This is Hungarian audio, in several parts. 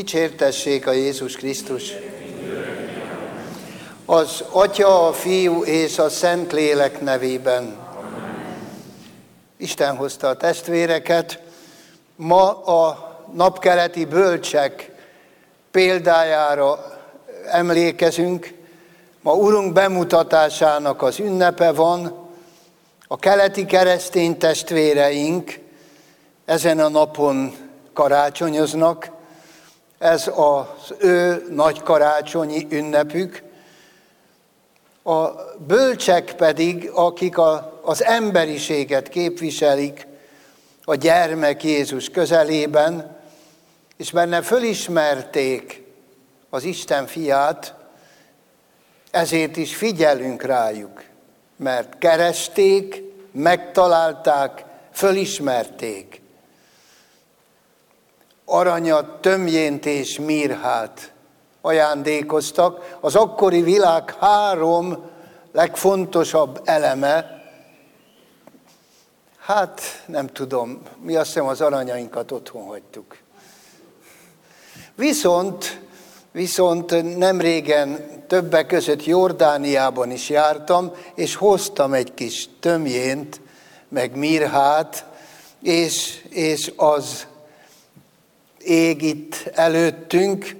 Dicsértessék a Jézus Krisztus! Az Atya, a Fiú és a Szentlélek nevében. Isten hozta a testvéreket. Ma a napkeleti bölcsek példájára emlékezünk. Ma Urunk bemutatásának az ünnepe van. A keleti keresztény testvéreink ezen a napon karácsonyoznak. Ez az ő nagy karácsonyi ünnepük. A bölcsek pedig, akik az emberiséget képviselik a gyermek Jézus közelében, és benne fölismerték az Isten fiát, ezért is figyelünk rájuk, mert keresték, megtalálták, fölismerték. Aranyat, tömjént és mirhát ajándékoztak. Az akkori világ 3 legfontosabb eleme, nem tudom, mi azt hiszem az aranyainkat otthon hagytuk. Viszont nem régen többek között Jordániában is jártam, és hoztam egy kis tömjént, meg mirhát, és az ég itt előttünk.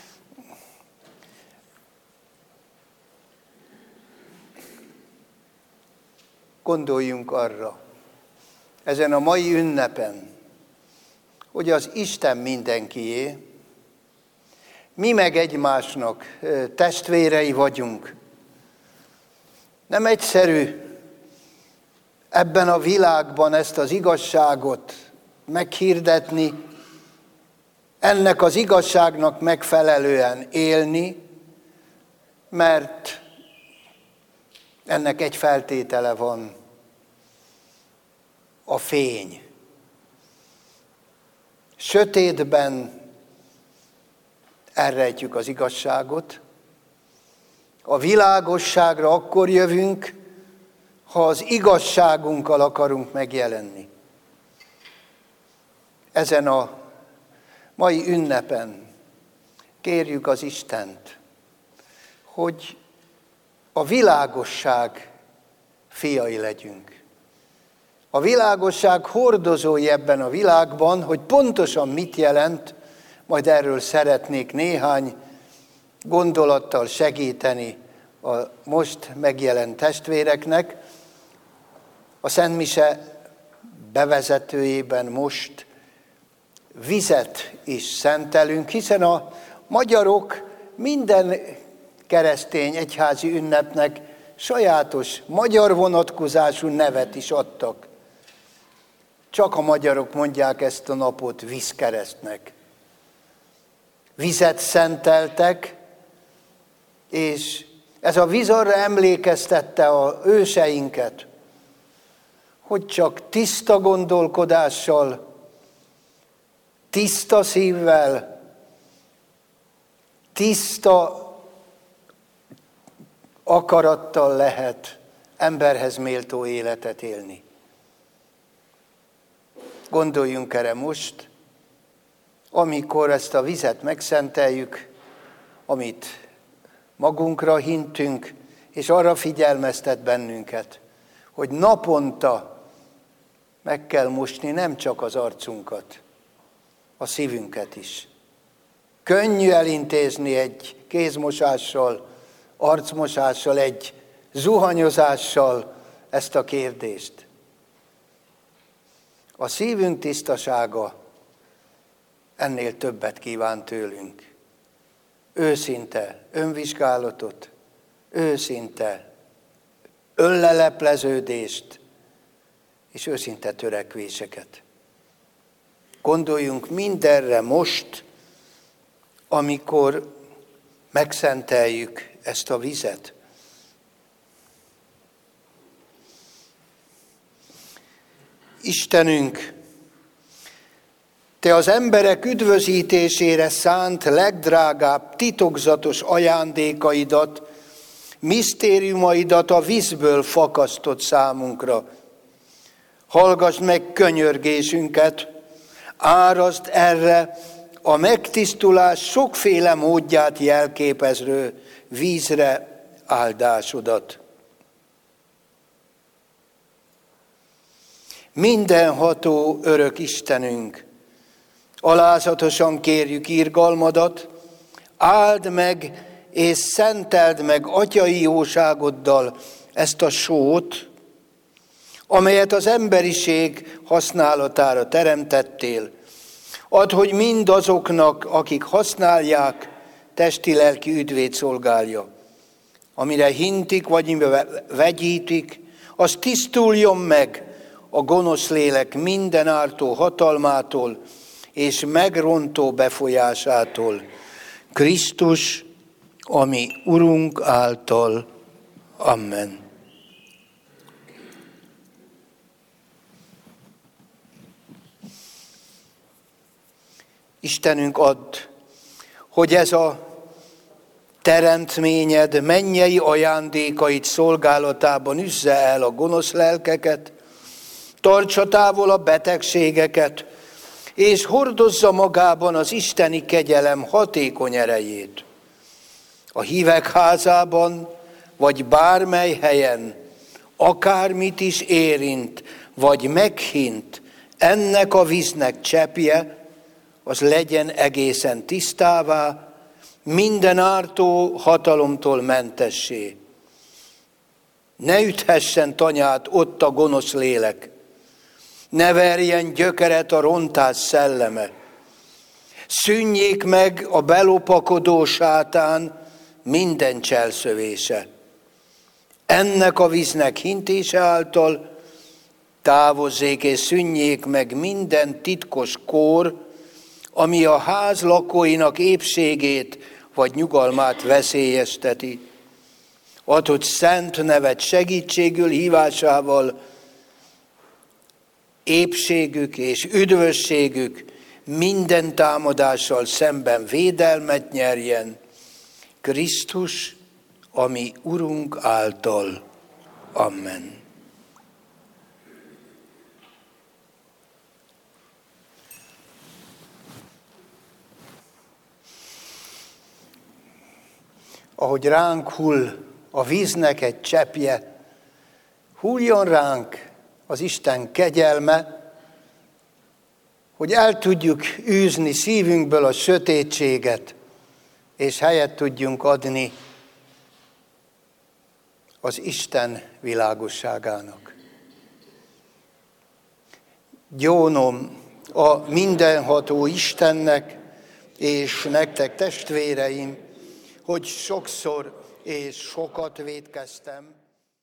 Gondoljunk arra, ezen a mai ünnepen, hogy az Isten mindenkié, mi meg egymásnak testvérei vagyunk. Nem egyszerű ebben a világban ezt az igazságot meghirdetni, ennek az igazságnak megfelelően élni, mert ennek egy feltétele van, a fény. Sötétben elrejtjük az igazságot, a világosságra akkor jövünk, ha az igazságunkkal akarunk megjelenni. Ezen a mai ünnepen kérjük az Istent, hogy a világosság fiai legyünk. A világosság hordozói ebben a világban, hogy pontosan mit jelent, majd erről szeretnék néhány gondolattal segíteni a most megjelent testvéreknek. A Szent Mise bevezetőjében most vizet is szentelünk, hiszen a magyarok minden keresztény egyházi ünnepnek sajátos magyar vonatkozású nevet is adtak. Csak a magyarok mondják ezt a napot vízkeresztnek. Vizet szenteltek, és ez a víz arra emlékeztette az őseinket, hogy csak tiszta gondolkodással, tiszta szívvel, tiszta akarattal lehet emberhez méltó életet élni. Gondoljunk erre most, amikor ezt a vizet megszenteljük, amit magunkra hintünk, és arra figyelmeztet bennünket, hogy naponta meg kell mosni nem csak az arcunkat, a szívünket is. Könnyű elintézni egy kézmosással, arcmosással, egy zuhanyozással ezt a kérdést. A szívünk tisztasága ennél többet kíván tőlünk. Őszinte önvizsgálatot, őszinte önlelepleződést és őszinte törekvéseket. Gondoljunk mindenre most, amikor megszenteljük ezt a vizet. Istenünk, Te az emberek üdvözítésére szánt legdrágább titokzatos ajándékaidat, misztériumaidat a vízből fakasztott számunkra. Hallgass meg könyörgésünket, árasd erre a megtisztulás sokféle módját jelképező vízre áldásodat. Mindenható örök Istenünk, alázatosan kérjük irgalmadat, áld meg és szenteld meg atyai jóságoddal ezt a sót, amelyet az emberiség használatára teremtettél. Add, hogy mindazoknak, akik használják, testi-lelki üdvét szolgálja. Amire hintik, vagy vegyítik, az tisztuljon meg a gonosz lélek minden ártó hatalmától és megrontó befolyásától. Krisztus, a mi Urunk által. Amen. Istenünk, add, hogy ez a teremtményed mennyei ajándékait szolgálatában üzze el a gonosz lelkeket, tartsa távol a betegségeket, és hordozza magában az isteni kegyelem hatékony erejét. A hívek házában, vagy bármely helyen, akármit is érint, vagy meghint, ennek a víznek cseppje, az legyen egészen tisztává, minden ártó hatalomtól mentessé. Ne üthessen tanyát ott a gonosz lélek, ne verjen gyökeret a rontás szelleme. Szűnjék meg a belopakodó sátán minden cselszövése. Ennek a víznek hintése által távozzék és szűnjék meg minden titkos kór, ami a ház lakóinak épségét vagy nyugalmát veszélyezteti. Add, hogy szent nevet segítségül hívásával épségük és üdvösségük minden támadással szemben védelmet nyerjen. Krisztus, a mi Urunk által. Amen. Ahogy ránk hull a víznek egy cseppje, hulljon ránk az Isten kegyelme, hogy el tudjuk űzni szívünkből a sötétséget, és helyet tudjunk adni az Isten világosságának. Gyónom a mindenható Istennek, és nektek, testvéreim, hogy sokszor és sokat vétkeztem.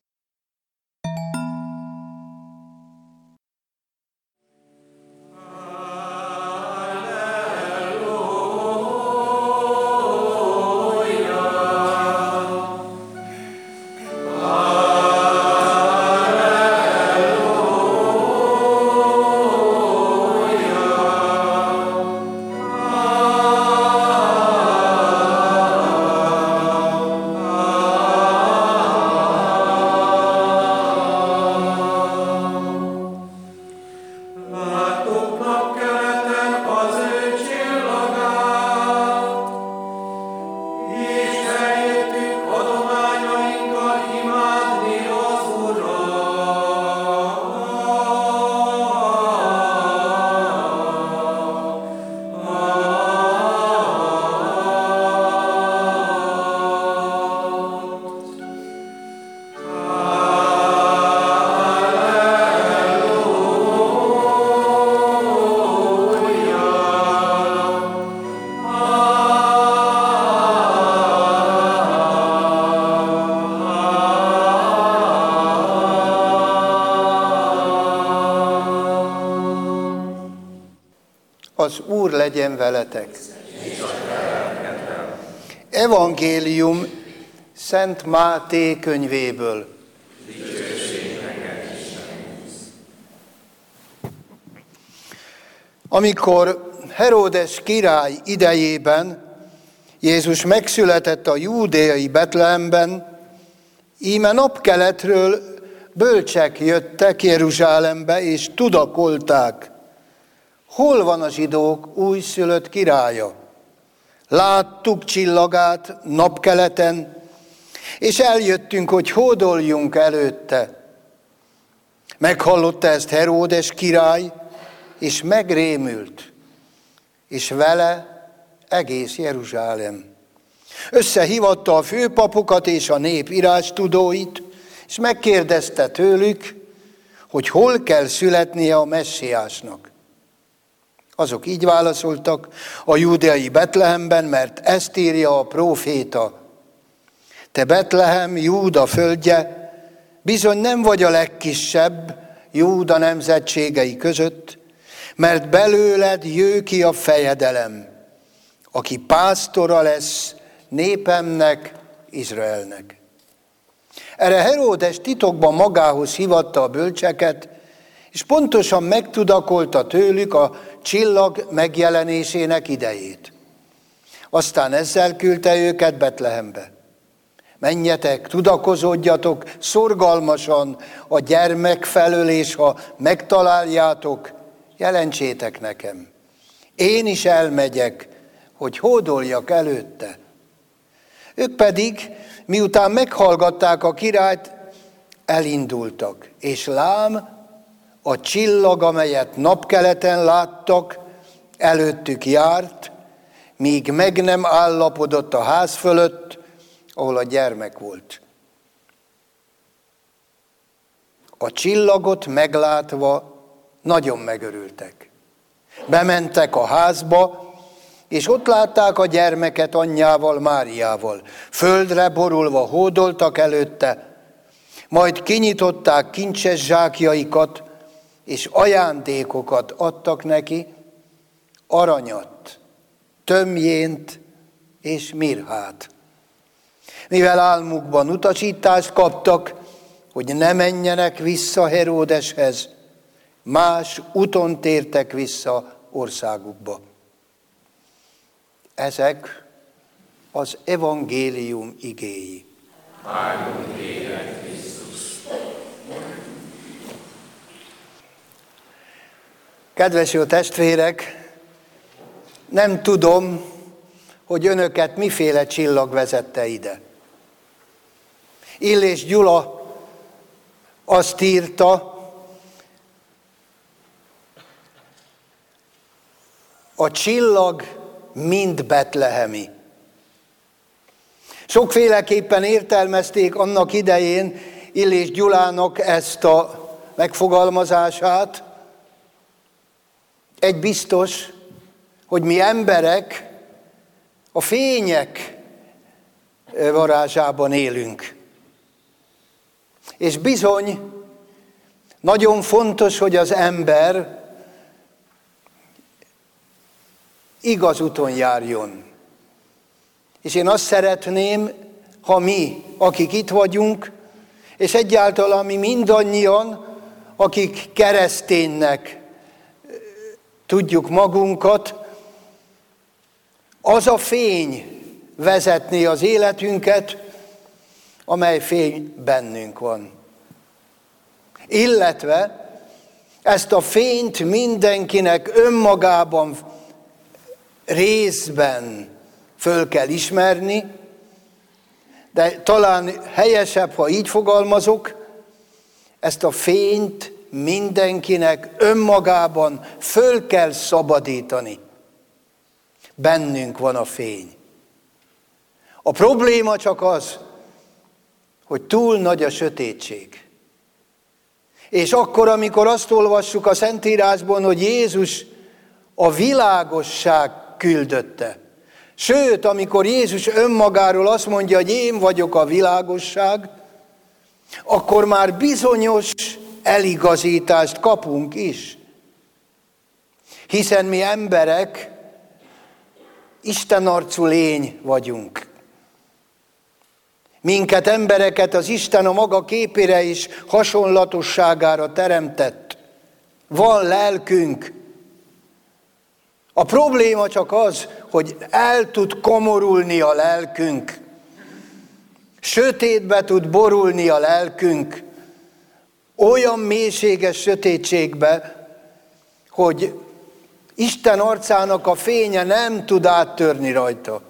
Az Úr legyen veletek. Evangélium Szent Máté könyvéből. Amikor Heródes király idejében Jézus megszületett a júdeai Betlehemben, íme napkeletről bölcsek jöttek Jeruzsálembe, és tudakolták, hol van a zsidók újszülött királya? Láttuk csillagát napkeleten, és eljöttünk, hogy hódoljunk előtte. Meghallotta ezt Heródes király, és megrémült, és vele egész Jeruzsálem. Összehívatta a főpapokat és a nép írástudóit, és megkérdezte tőlük, hogy hol kell születnie a messiásnak. Azok így válaszoltak: a júdeai Betlehemben, mert ezt írja a próféta. Te Betlehem, Júda földje, bizony nem vagy a legkisebb Júda nemzetségei között, mert belőled jő ki a fejedelem, aki pásztora lesz népemnek, Izraelnek. Erre Heródes titokban magához hívatta a bölcseket, és pontosan megtudakolta tőlük a csillag megjelenésének idejét. Aztán ezzel küldte őket Betlehembe. Menjetek, tudakozódjatok szorgalmasan a gyermek felől, és ha megtaláljátok, jelentsétek nekem. Én is elmegyek, hogy hódoljak előtte. Ők pedig, miután meghallgatták a királyt, elindultak, és lám, a csillag, amelyet napkeleten láttak, előttük járt, míg meg nem állapodott a ház fölött, ahol a gyermek volt. A csillagot meglátva nagyon megörültek. Bementek a házba, és ott látták a gyermeket anyjával, Máriával. Földre borulva hódoltak előtte, majd kinyitották kincses zsákjaikat, és ajándékokat adtak neki, aranyat, tömjént és mirhát. Mivel álmukban utasítást kaptak, hogy ne menjenek vissza Heródeshez, más úton tértek vissza országukba. Ezek az evangélium igéi. Áldunk téged, Krisztus! Kedves jó testvérek, nem tudom, hogy önöket miféle csillag vezette ide. Illés Gyula azt írta, a csillag mind betlehemi. Sokféleképpen értelmezték annak idején Illés Gyulának ezt a megfogalmazását. Egy biztos, hogy mi emberek a fények varázsában élünk. És bizony, nagyon fontos, hogy az ember igaz úton járjon. És én azt szeretném, ha mi, akik itt vagyunk, és egyáltalán mi mindannyian, akik kereszténynek tudjuk magunkat, az a fény vezetné az életünket, amely fény bennünk van. Illetve ezt a fényt mindenkinek önmagában részben föl kell ismerni, de talán helyesebb, ha így fogalmazok, ezt a fényt mindenkinek önmagában föl kell szabadítani. Bennünk van a fény. A probléma csak az, hogy túl nagy a sötétség. És akkor, amikor azt olvassuk a Szentírásban, hogy Jézus a világosság küldötte. Sőt, amikor Jézus önmagáról azt mondja, hogy én vagyok a világosság, akkor már bizonyos eligazítást kapunk is. Hiszen mi emberek istenarcú lény vagyunk. Minket, embereket az Isten a maga képére és hasonlatosságára teremtett. Van lelkünk. A probléma csak az, hogy el tud komorulni a lelkünk. Sötétbe tud borulni a lelkünk. Olyan mélységes sötétségbe, hogy Isten arcának a fénye nem tud áttörni rajta.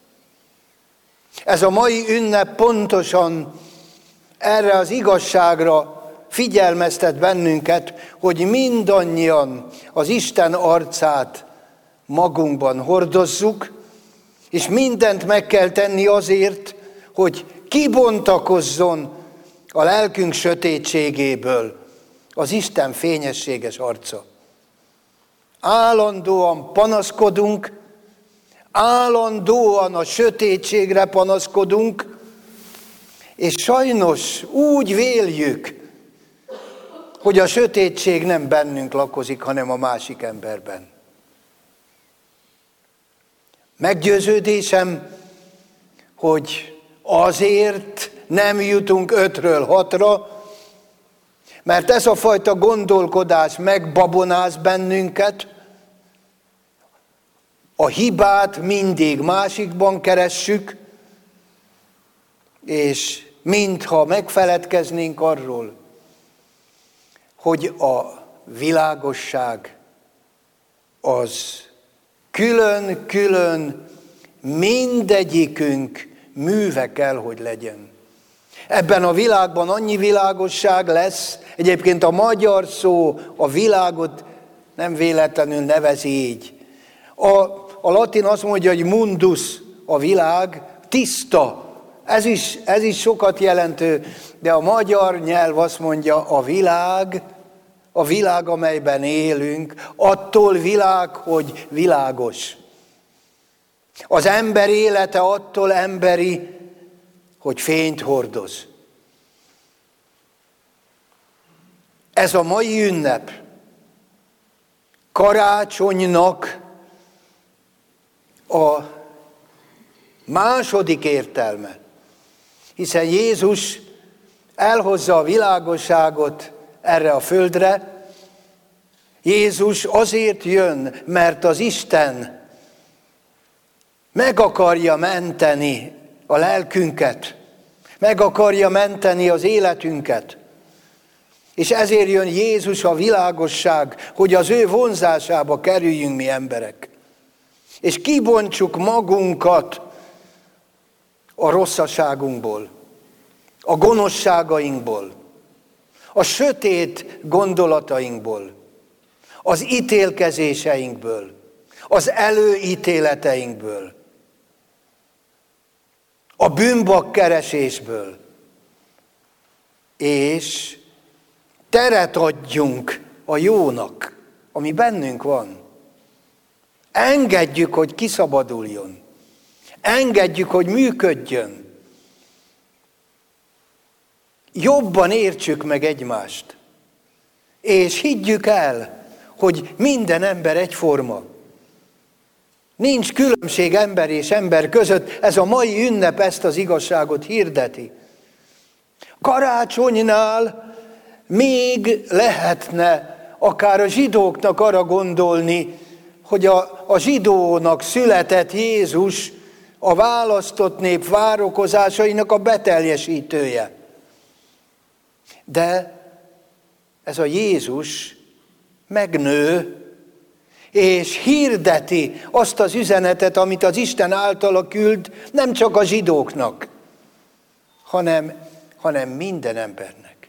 Ez a mai ünnep pontosan erre az igazságra figyelmeztet bennünket, hogy mindannyian az Isten arcát magunkban hordozzuk, és mindent meg kell tenni azért, hogy kibontakozzon a lelkünk sötétségéből az Isten fényességes arca. Állandóan panaszkodunk, állandóan a sötétségre panaszkodunk, és sajnos úgy véljük, hogy a sötétség nem bennünk lakozik, hanem a másik emberben. Meggyőződésem, hogy azért nem jutunk 5-ről 6-ra, mert ez a fajta gondolkodás megbabonáz bennünket, a hibát mindig másikban keressük, és mintha megfeledkeznénk arról, hogy a világosság az külön-külön mindegyikünk műve kell, hogy legyen. Ebben a világban annyi világosság lesz, egyébként a magyar szó a világot nem véletlenül nevezi így. A latin azt mondja, hogy mundus, a világ, tiszta. Ez is sokat jelentő, de a magyar nyelv azt mondja, a világ, amelyben élünk, attól világ, hogy világos. Az ember élete attól emberi, hogy fényt hordoz. Ez a mai ünnep karácsonynak a második értelme, hiszen Jézus elhozza a világosságot erre a földre. Jézus azért jön, mert az Isten meg akarja menteni a lelkünket, meg akarja menteni az életünket. És ezért jön Jézus a világosság, hogy az ő vonzásába kerüljünk mi emberek. És kibontsuk magunkat a rosszaságunkból, a gonoszságainkból, a sötét gondolatainkból, az ítélkezéseinkből, az előítéleteinkből, a bűnbakkeresésből, és teret adjunk a jónak, ami bennünk van. Engedjük, hogy kiszabaduljon. Engedjük, hogy működjön. Jobban értsük meg egymást. És higgyük el, hogy minden ember egyforma. Nincs különbség ember és ember között. Ez a mai ünnep ezt az igazságot hirdeti. Karácsonynál még lehetne akár a zsidóknak arra gondolni, hogy a zsidónak született Jézus a választott nép várakozásainak a beteljesítője. De ez a Jézus megnő, és hirdeti azt az üzenetet, amit az Isten általa küld, nem csak a zsidóknak, hanem minden embernek.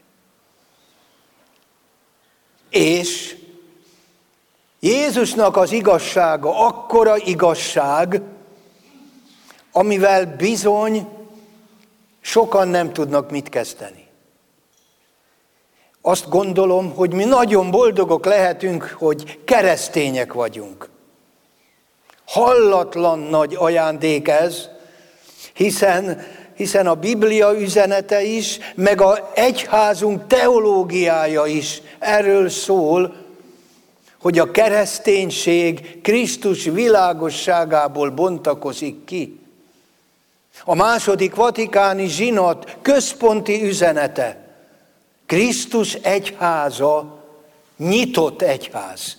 És Jézusnak az igazsága akkora igazság, amivel bizony sokan nem tudnak mit kezdeni. Azt gondolom, hogy mi nagyon boldogok lehetünk, hogy keresztények vagyunk. Hallatlan nagy ajándék ez, hiszen a Biblia üzenete is, meg az egyházunk teológiája is erről szól, hogy a kereszténység Krisztus világosságából bontakozik ki. A második vatikáni zsinat központi üzenete, Krisztus egyháza, nyitott egyház.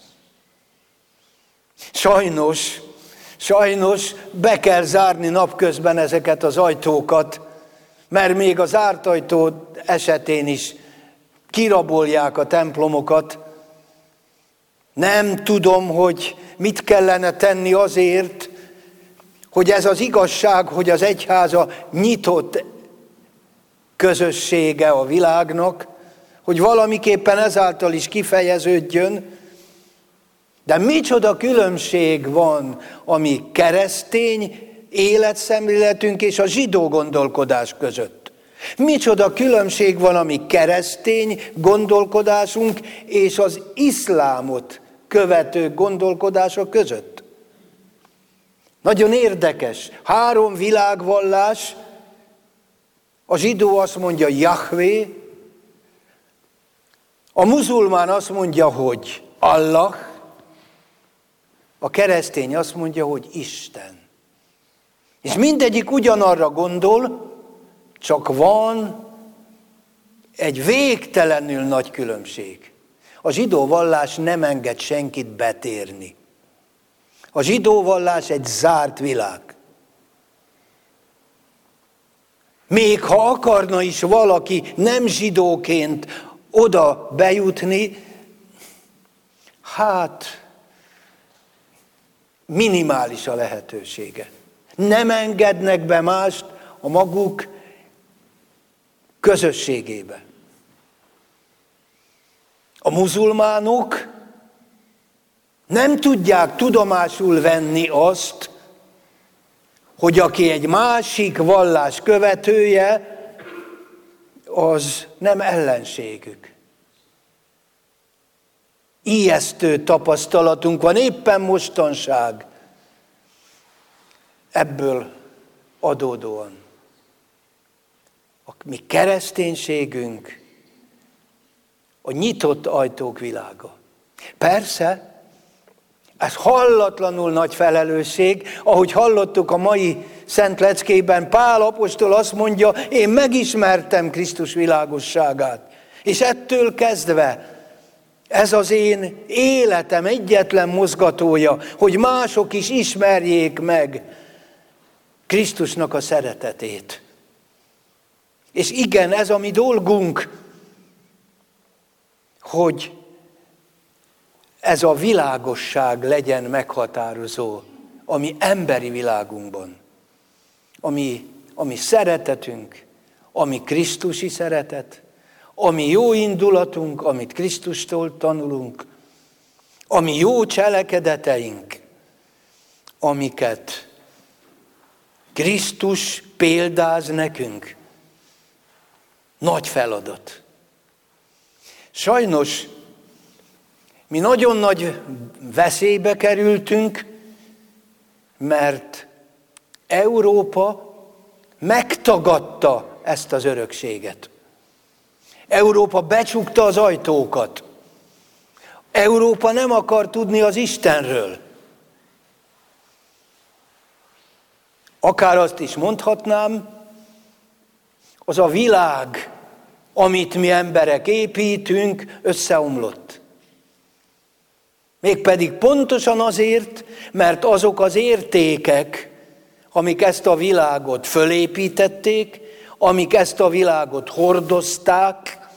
Sajnos be kell zárni napközben ezeket az ajtókat, mert még az zárt ajtó esetén is kirabolják a templomokat, Nem tudom, hogy mit kellene tenni azért, hogy ez az igazság, hogy az egyháza nyitott közössége a világnak, hogy valamiképpen ezáltal is kifejeződjön, de micsoda különbség van a mi keresztény életszemléletünk és a zsidó gondolkodás között. Micsoda különbség van a mi keresztény gondolkodásunk és az iszlámot követő gondolkodása között. Nagyon érdekes. 3 világvallás, a zsidó azt mondja Jahvé, a muzulmán azt mondja, hogy Allah, a keresztény azt mondja, hogy Isten. És mindegyik ugyanarra gondol, csak van egy végtelenül nagy különbség. A zsidó vallás nem enged senkit betérni. A zsidó vallás egy zárt világ. Még ha akarna is valaki nem zsidóként oda bejutni, hát minimális a lehetősége. Nem engednek be mást a maguk közösségébe. A muzulmánok nem tudják tudomásul venni azt, hogy aki egy másik vallás követője, az nem ellenségük. Ijesztő tapasztalatunk van éppen mostanság ebből adódóan. A mi kereszténységünk a nyitott ajtók világa. Persze, ez hallatlanul nagy felelősség, ahogy hallottuk a mai Szent Leckében, Pál apostol azt mondja, én megismertem Krisztus világosságát, és ettől kezdve ez az én életem egyetlen mozgatója, hogy mások is ismerjék meg Krisztusnak a szeretetét. És igen, ez a mi dolgunk, hogy ez a világosság legyen meghatározó a mi emberi világunkban. A mi szeretetünk, a mi krisztusi szeretet, a mi jó indulatunk, amit Krisztustól tanulunk, a mi jó cselekedeteink, amiket Krisztus példáz nekünk. Nagy feladat. Sajnos mi nagyon nagy veszélybe kerültünk, mert Európa megtagadta ezt az örökséget. Európa becsukta az ajtókat. Európa nem akar tudni az Istenről. Akár azt is mondhatnám, az a világ, amit mi emberek építünk, összeomlott. Mégpedig pontosan azért, mert azok az értékek, amik ezt a világot fölépítették, amik ezt a világot hordozták,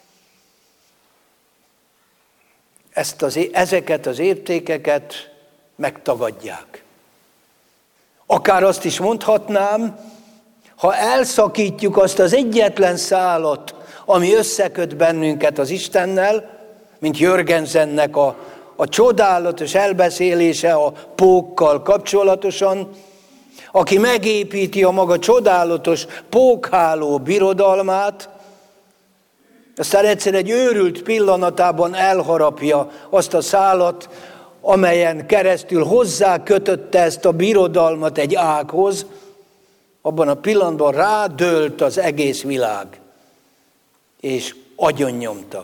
ezeket az értékeket megtagadják. Akár azt is mondhatnám, ha elszakítjuk azt az egyetlen szálat, ami összeköt bennünket az Istennel, mint Jörgensennek a csodálatos elbeszélése a pókkal kapcsolatosan, aki megépíti a maga csodálatos pókháló birodalmát, aztán egyszer egy őrült pillanatában elharapja azt a szálat, amelyen keresztül hozzá kötötte ezt a birodalmat egy ághoz, abban a pillanatban rádőlt az egész világ, és agyonnyomta.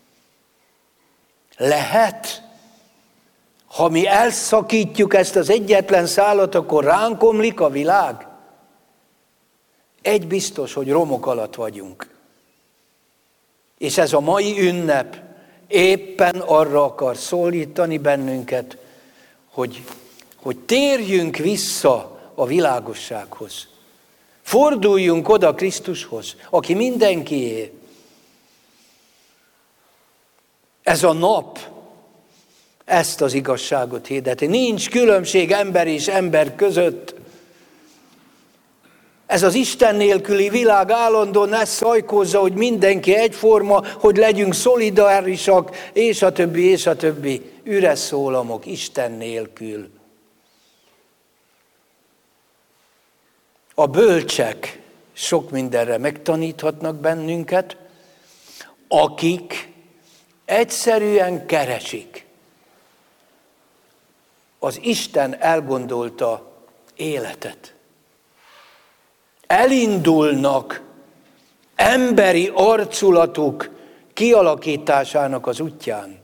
Lehet, ha mi elszakítjuk ezt az egyetlen szálat, akkor ránk omlik a világ? Egy biztos, hogy romok alatt vagyunk. És ez a mai ünnep éppen arra akar szólítani bennünket, hogy térjünk vissza a világossághoz. Forduljunk oda Krisztushoz, aki mindenkié. Ez a nap, ezt az igazságot hirdeti. Nincs különbség ember és ember között. Ez az Isten nélküli világ állandóan ezt szajkózza, hogy mindenki egyforma, hogy legyünk szolidárisak, és a többi, és a többi. Üres szólamok Isten nélkül. A bölcsek sok mindenre megtaníthatnak bennünket, akik egyszerűen keresik az Isten elgondolta életet. Elindulnak emberi arculatuk kialakításának az útján.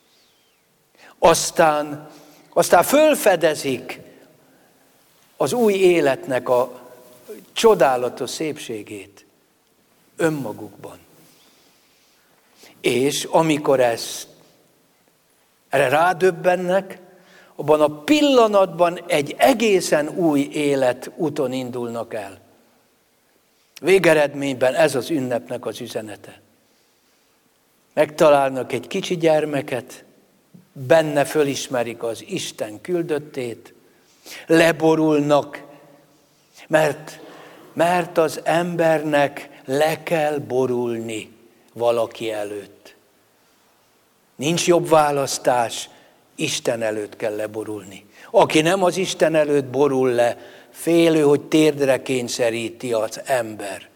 Aztán fölfedezik az új életnek a csodálatos szépségét önmagukban. És amikor erre rádöbbennek, abban a pillanatban egy egészen új élet úton indulnak el. Végeredményben ez az ünnepnek az üzenete. Megtalálnak egy kicsi gyermeket, benne fölismerik az Isten küldöttét, leborulnak, mert az embernek le kell borulni valaki előtt. Nincs jobb választás, Isten előtt kell leborulni. Aki nem az Isten előtt borul le, félő, hogy térdre kényszeríti az ember.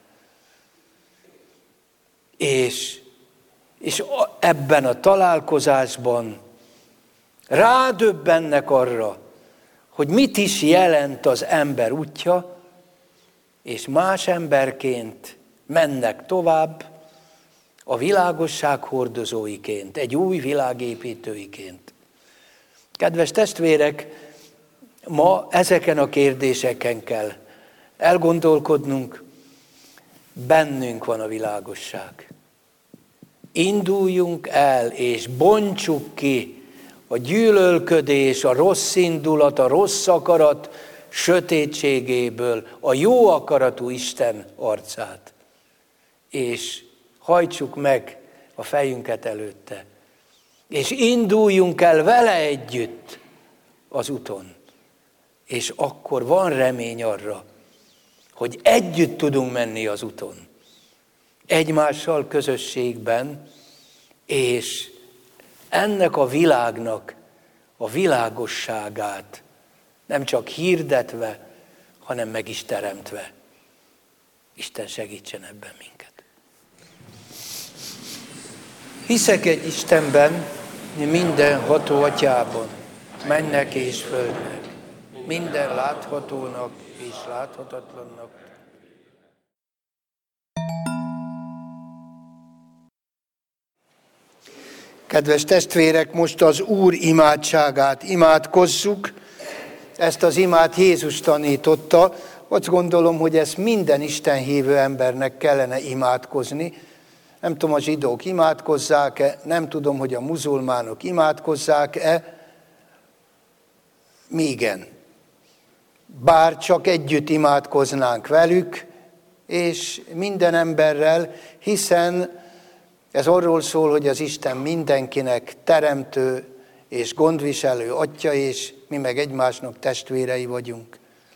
És ebben a találkozásban rádöbbennek arra, hogy mit is jelent az ember útja, és más emberként mennek tovább a világosság hordozóiként, egy új világépítőiként. Kedves testvérek, ma ezeken a kérdéseken kell elgondolkodnunk, bennünk van a világosság. Induljunk el és bontsuk ki a gyűlölködés, a rossz indulat, a rossz akarat sötétségéből a jó akaratú Isten arcát. És hajtsuk meg a fejünket előtte. És induljunk el vele együtt az úton. És akkor van remény arra, hogy együtt tudunk menni az úton. Egymással közösségben, és ennek a világnak a világosságát nem csak hirdetve, hanem meg is teremtve. Isten segítsen ebben minket. Hiszek egy Istenben, mindenható Atyában, mennek és földnek, minden láthatónak és láthatatlannak. Kedves testvérek, most az Úr imádságát imádkozzuk. Ezt az imát Jézus tanította. Azt gondolom, hogy ezt minden Isten hívő embernek kellene imádkozni. Nem tudom, a zsidók imádkozzák-e, nem tudom, hogy a muzulmánok imádkozzák-e. Mi igen. Bár csak együtt imádkoznánk velük, és minden emberrel, hiszen ez arról szól, hogy az Isten mindenkinek teremtő és gondviselő Atya, és mi meg egymásnak testvérei vagyunk.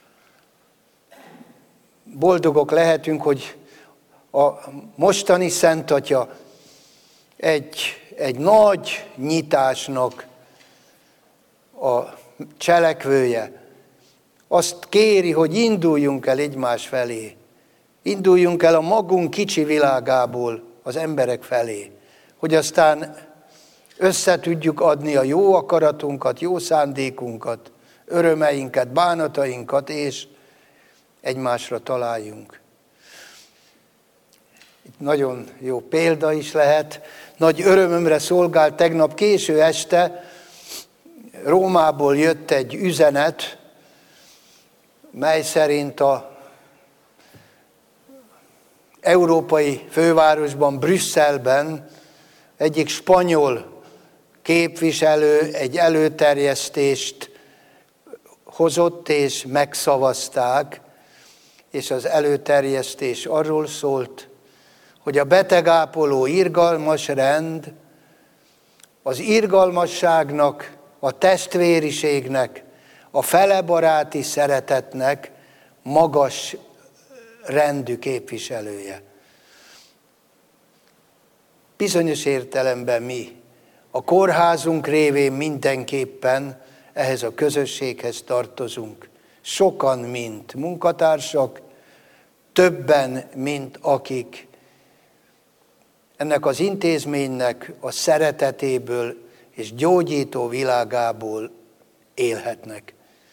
Boldogok lehetünk, hogy a mostani Szent Atya egy nagy nyitásnak a cselekvője. Azt kéri, hogy induljunk el egymás felé. Induljunk el a magunk kicsi világából az emberek felé, hogy aztán össze tudjuk adni a jó akaratunkat, jó szándékunkat, örömeinket, bánatainkat, és egymásra találjunk. Itt nagyon jó példa is lehet. Nagy örömömre szolgált, tegnap késő este Rómából jött egy üzenet, mely szerint a európai fővárosban, Brüsszelben egyik spanyol képviselő egy előterjesztést hozott, és megszavazták, és az előterjesztés arról szólt, hogy a betegápoló irgalmas rend az irgalmasságnak, a testvériségnek, a felebaráti szeretetnek magas rendű képviselője. Bizonyos értelemben mi a kórházunk révén mindenképpen ehhez a közösséghez tartozunk. Sokan, mint munkatársak, többen, mint akik ennek az intézménynek a szeretetéből és gyógyító világából élhetnek.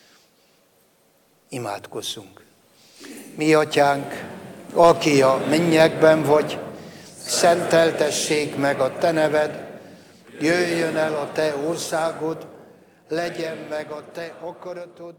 Imádkozzunk. Mi atyánk, aki a mennyekben vagy, szenteltessék meg a te neved, jöjjön el a te országod, legyen meg a te akaratod.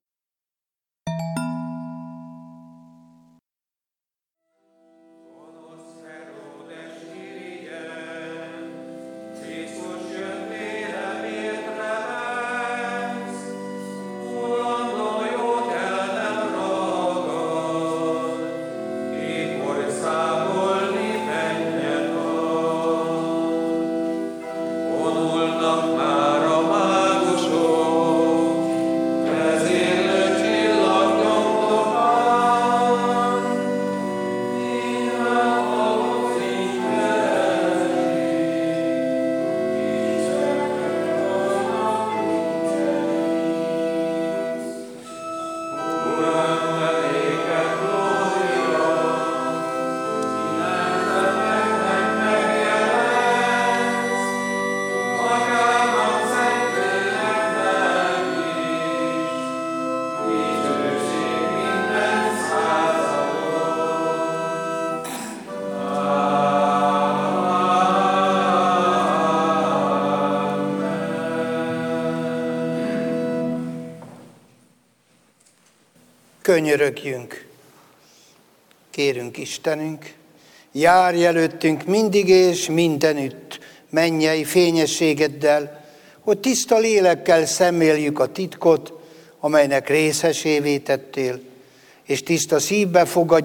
Könyörögjünk, kérünk Istenünk, járj előttünk mindig és mindenütt mennyei fényességeddel, hogy tiszta lélekkel szemléljük a titkot, amelynek részesévé tettél, és tiszta szívvel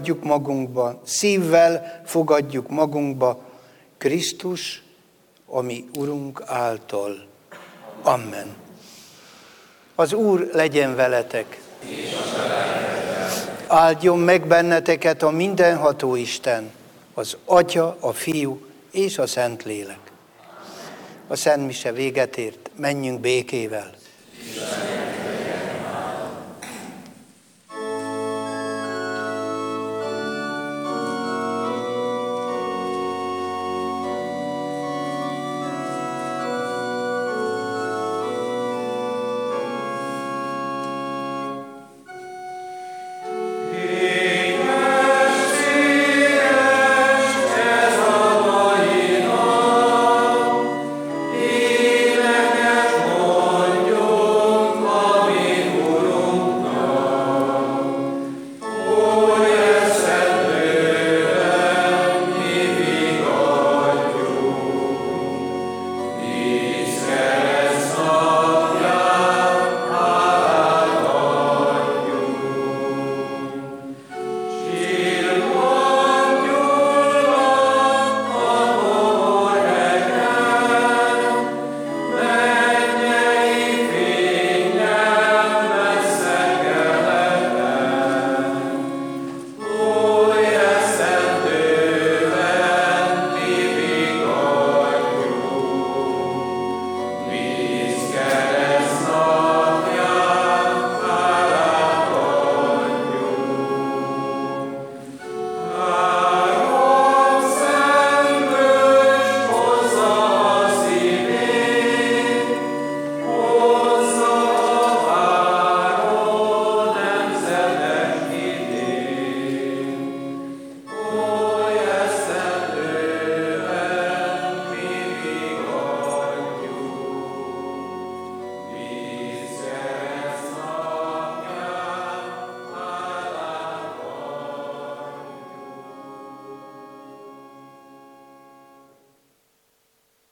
fogadjuk magunkba Krisztus, a mi Urunk által. Amen. Az Úr legyen veletek. Áldjon meg benneteket a mindenható Isten, az Atya, a Fiú és a Szentlélek. A Szent Mise véget ért, menjünk békével.